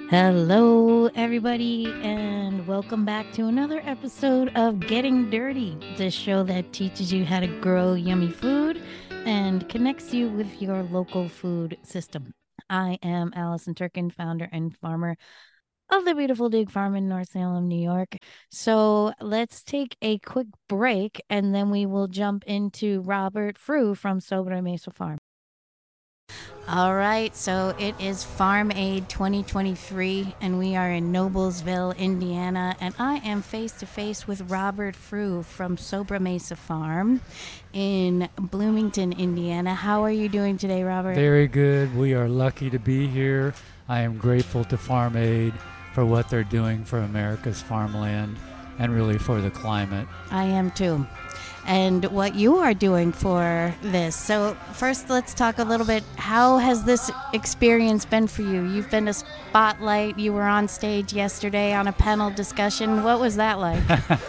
Hello, everybody, and welcome back to another episode of Getting Dirty, the show that teaches you how to grow yummy food and connects you with your local food system. I am Allison Turkin, founder and farmer of the beautiful Dig Farm in North Salem, New York. So let's take a quick break and then we will jump into Robert Frew from Sobre Mesa Farm. All right, so it is Farm Aid 2023, and we are in Noblesville, Indiana, and I am face to face with Robert Frew from Sobre Mesa Farm in Bloomington, Indiana. How are you doing today, Robert? Very good. We are lucky to be here. I am grateful to Farm Aid for what they're doing for America's farmland and really for the climate. I am too. And what you are doing for this. So first, let's talk a little bit. How has this experience been for you? You've been a spotlight. You were on stage yesterday on a panel discussion. What was that like?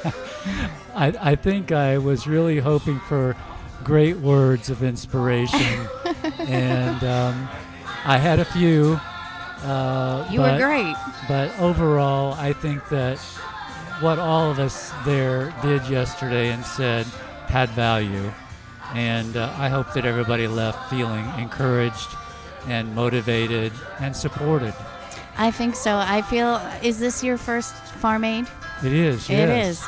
I think I was really hoping for great words of inspiration, and I had a few. You were great. But overall, I think that what all of us there did yesterday and said had value, and I hope that everybody left feeling encouraged and motivated and supported. I think so. I feel, is this your first Farm Aid? It is, yes. It is.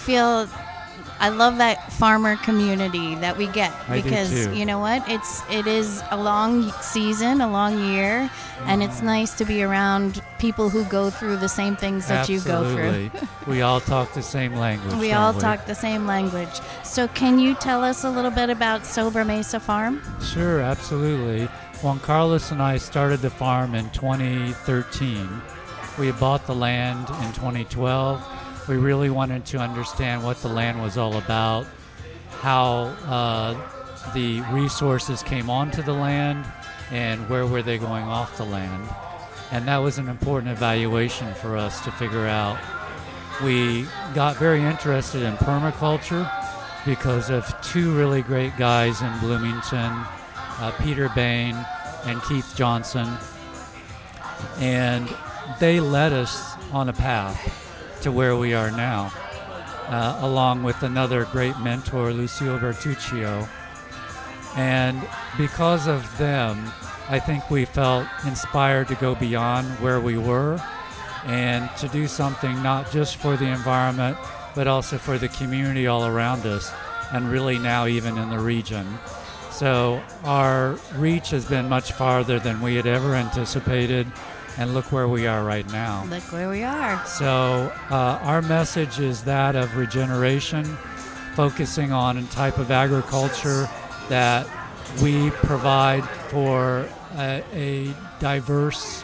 I love that farmer community that we get because I do too. You know what? It is a long season, a long year, and it's nice to be around people who go through the same things that you go through. We all talk the same language. We all talk the same language. So can you tell us a little bit about Sobre Mesa Farm? Sure, absolutely. Juan Carlos and I started the farm in 2013. We bought the land in 2012. We really wanted to understand what the land was all about, how the resources came onto the land, and where were they going off the land. And that was an important evaluation for us to figure out. We got very interested in permaculture because of two really great guys in Bloomington, Peter Bain and Keith Johnson. And they led us on a path to where we are now, along with another great mentor, Lucio Bertuccio. And because of them, I think we felt inspired to go beyond where we were and to do something not just for the environment, but also for the community all around us, and really now even in the region. So our reach has been much farther than we had ever anticipated, and look where we are right now. Look where we are. So our message is that of regeneration, focusing on a type of agriculture that we provide for a diverse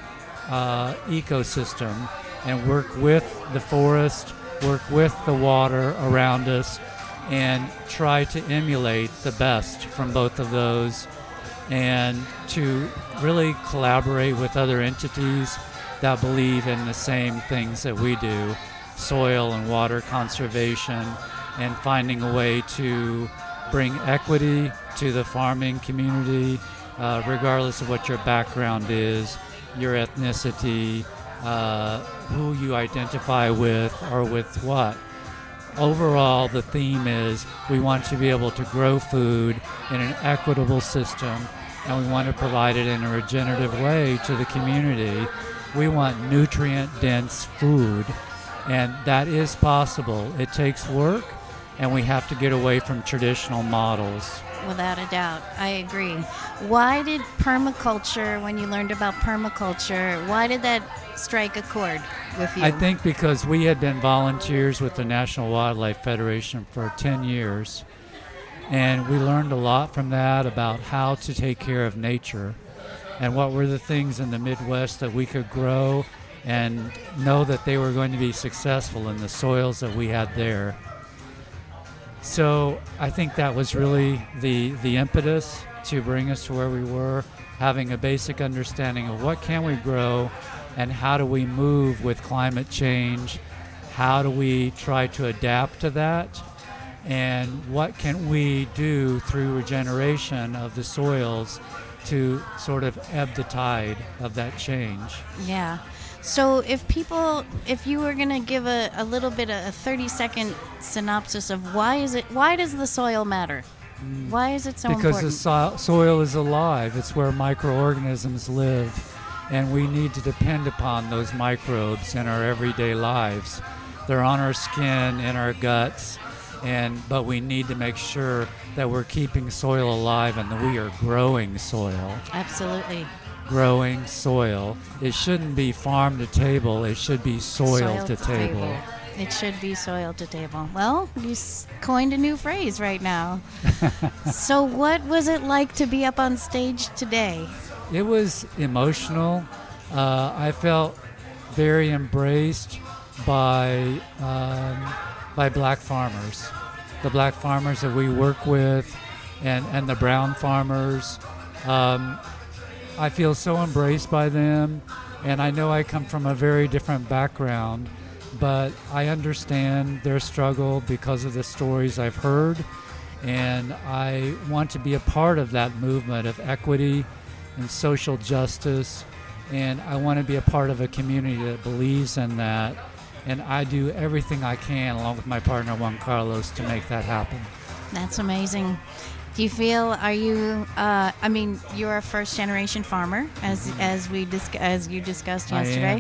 ecosystem and work with the forest, work with the water around us, and try to emulate the best from both of those, and to really collaborate with other entities that believe in the same things that we do, soil and water conservation, and finding a way to bring equity to the farming community, regardless of what your background is, your ethnicity, who you identify with or with what. Overall, the theme is we want to be able to grow food in an equitable system, and we want to provide it in a regenerative way to the community. We want nutrient-dense food, and that is possible. It takes work, and we have to get away from traditional models. Without a doubt. I agree. Why did permaculture, when you learned about permaculture, why did that strike a chord with you? I think because we had been volunteers with the National Wildlife Federation for 10 years, and we learned a lot from that about how to take care of nature and what were the things in the Midwest that we could grow and know that they were going to be successful in the soils that we had there. So I think that was really the impetus to bring us to where we were, having a basic understanding of what can we grow and how do we move with climate change, how do we try to adapt to that, and what can we do through regeneration of the soils to sort of ebb the tide of that change. Yeah. So if you were going to give a little bit of a 30-second synopsis of why does the soil matter? Why is it so Because important? the soil is alive. It's where microorganisms live, and we need to depend upon those microbes in our everyday lives. They're on our skin, in our guts, but we need to make sure that we're keeping soil alive and that we are growing soil. Absolutely. Growing soil. It shouldn't be farm to table. It should be soil to table. It should be soil to table. Well, you coined a new phrase right now. So what was it like to be up on stage today? It was emotional. I felt very embraced by black farmers, the black farmers that we work with, and the brown farmers. I feel so embraced by them, and I know I come from a very different background, but I understand their struggle because of the stories I've heard, and I want to be a part of that movement of equity and social justice, and I want to be a part of a community that believes in that, and I do everything I can along with my partner Juan Carlos to make that happen. That's amazing. Do you feel, you're a first generation farmer as you discussed yesterday.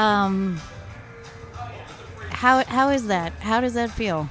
How is that? How does that feel?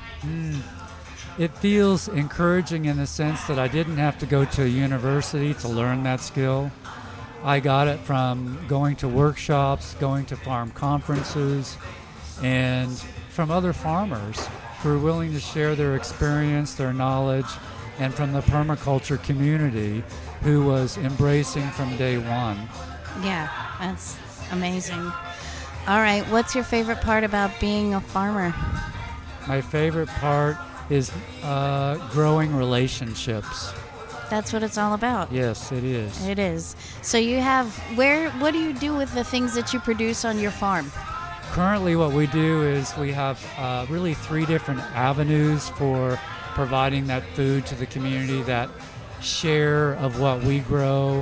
It feels encouraging in the sense that I didn't have to go to a university to learn that skill. I got it from going to workshops, going to farm conferences, and from other farmers who are willing to share their experience, their knowledge, and from the permaculture community who was embracing from day one. Yeah, that's amazing. All right, what's your favorite part about being a farmer? My favorite part is growing relationships. That's what it's all about. Yes, it is. It is. So what do you do with the things that you produce on your farm? Currently what we do is we have really 3 different avenues for providing that food to the community, that share of what we grow.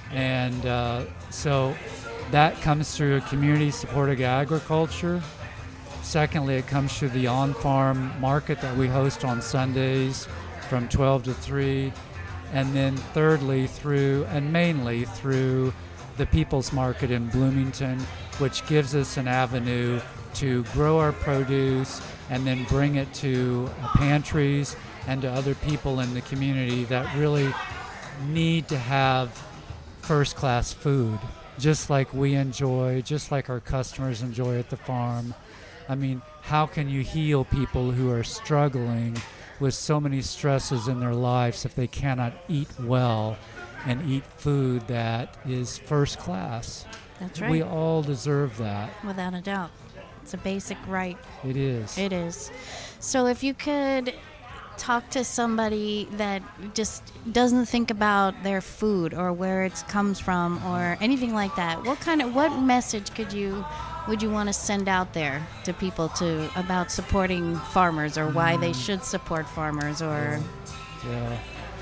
And so that comes through community-supported agriculture. Secondly, it comes through the on-farm market that we host on Sundays from 12 to 3. And then thirdly, mainly through the People's Market in Bloomington, which gives us an avenue to grow our produce and then bring it to pantries and to other people in the community that really need to have first-class food, just like we enjoy, just like our customers enjoy at the farm. I mean, how can you heal people who are struggling with so many stresses in their lives if they cannot eat well and eat food that is first class? That's right. We all deserve that. Without a doubt. It's a basic right. It is. It is. So if you could talk to somebody that just doesn't think about their food or where it comes from or anything like that, what message would you want to send out there to people about supporting farmers or why they should support farmers or? Yeah.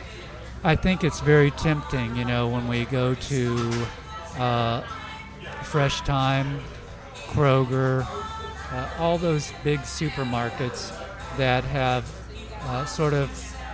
I think it's very tempting, when we go to Fresh Time, Kroger, all those big supermarkets that have sort of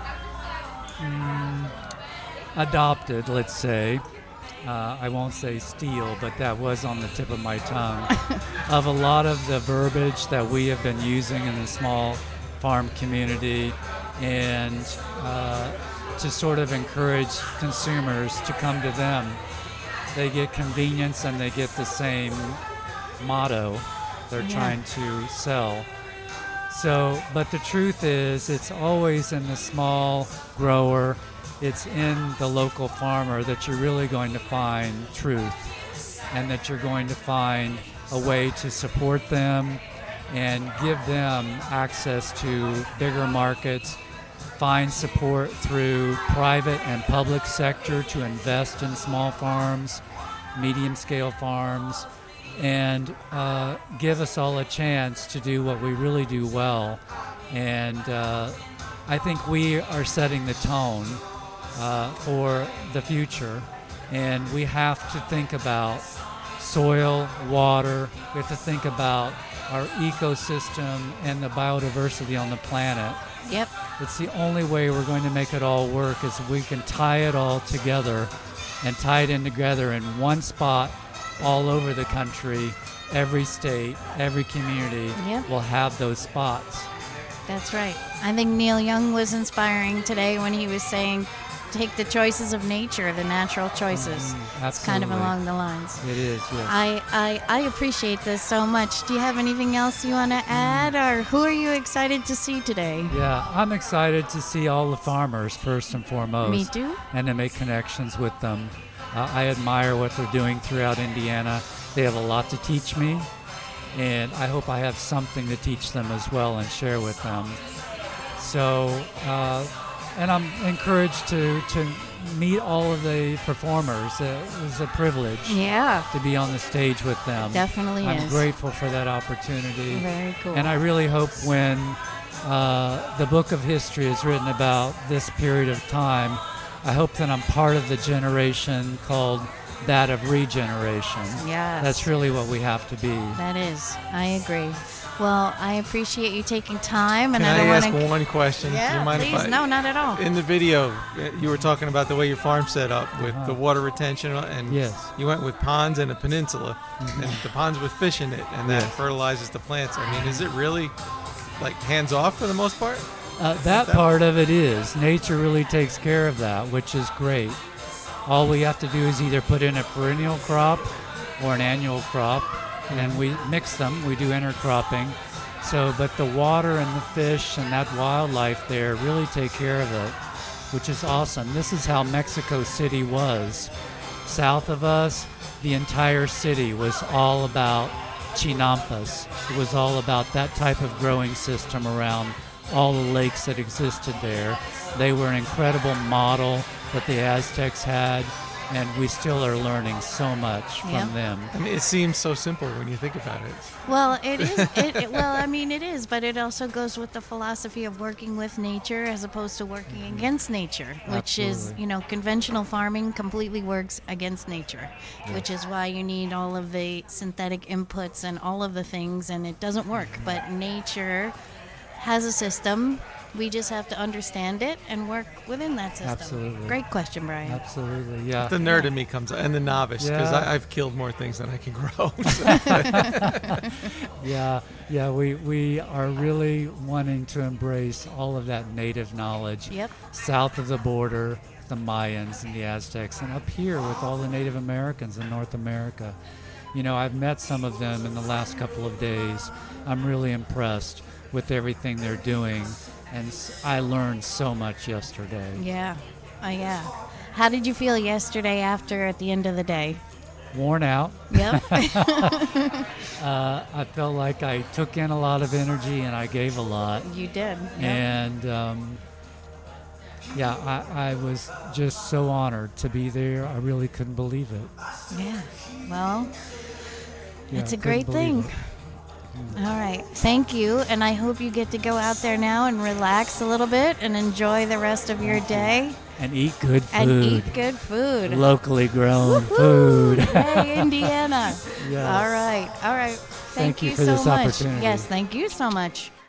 adopted, let's say, I won't say steal, but that was on the tip of my tongue, of a lot of the verbiage that we have been using in the small farm community, and to sort of encourage consumers to come to them. They get convenience and they get the same motto they're trying to sell. So, but the truth is, it's always in the small grower, it's in the local farmer that you're really going to find truth, and that you're going to find a way to support them and give them access to bigger markets, find support through private and public sector to invest in small farms, medium-scale farms, and give us all a chance to do what we really do well. And I think we are setting the tone for the future, and we have to think about soil, water. We have to think about our ecosystem and the biodiversity on the planet. Yep. It's the only way we're going to make it all work is if we can tie it all together and tie it in together in one spot all over the country. Every state, every community will have those spots. That's right. I think Neil Young was inspiring today when he was saying, take the choices of nature, the natural choices. It's kind of along the lines. It is, yes. I appreciate this so much. Do you have anything else you want to add, or who are you excited to see today? Yeah, I'm excited to see all the farmers first and foremost. Me too. And to make connections with them. I admire what they're doing throughout Indiana. They have a lot to teach me, and I hope I have something to teach them as well and share with them. So, and I'm encouraged to meet all of the performers. It was a privilege to be on the stage with them. Definitely I'm grateful for that opportunity. Very cool. And I really hope when the book of history is written about this period of time, I hope that I'm part of the generation called that of regeneration. Yes. That's really what we have to be. That is. I agree. Well, I appreciate you taking time, and Can I don't want to ask one question? Yeah, Do you mind please. if I, No, not at all. In the video, you were talking about the way your farm's set up with the water retention, and Yes. you went with ponds and a peninsula, and the ponds with fish in it, and that fertilizes the plants. I mean, is it really like hands off for the most part? That part of it is. Nature really takes care of that, which is great. All we have to do is either put in a perennial crop or an annual crop, and we mix them. We do intercropping. So, but the water and the fish and that wildlife there really take care of it, which is awesome. This is how Mexico City was. South of us, the entire city was all about chinampas. It was all about that type of growing system around all the lakes that existed there. They were an incredible model that the Aztecs had, and we still are learning so much from them. I mean, it seems so simple when you think about it. Well, it is. Well, I mean, it is, but it also goes with the philosophy of working with nature as opposed to working against nature, which is, conventional farming completely works against nature, which is why you need all of the synthetic inputs and all of the things, and it doesn't work. But nature has a system. We just have to understand it and work within that system. Absolutely. Great question, Brian. Absolutely, yeah. The nerd in me comes out, and the novice, because I've killed more things than I can grow. We are really wanting to embrace all of that native knowledge. Yep. South of the border, the Mayans and the Aztecs, and up here with all the Native Americans in North America. I've met some of them in the last couple of days. I'm really impressed with everything they're doing. And I learned so much yesterday. Yeah. Yeah. How did you feel yesterday at the end of the day? Worn out. Yep. I felt like I took in a lot of energy and I gave a lot. You did. Yep. And I was just so honored to be there. I really couldn't believe it. Yeah. Well, it's a great thing. All right. Thank you. And I hope you get to go out there now and relax a little bit and enjoy the rest of your day. And eat good food. Locally grown food. Hey, Indiana. Yes. All right. Thank you for so this much. opportunity. Yes, thank you so much.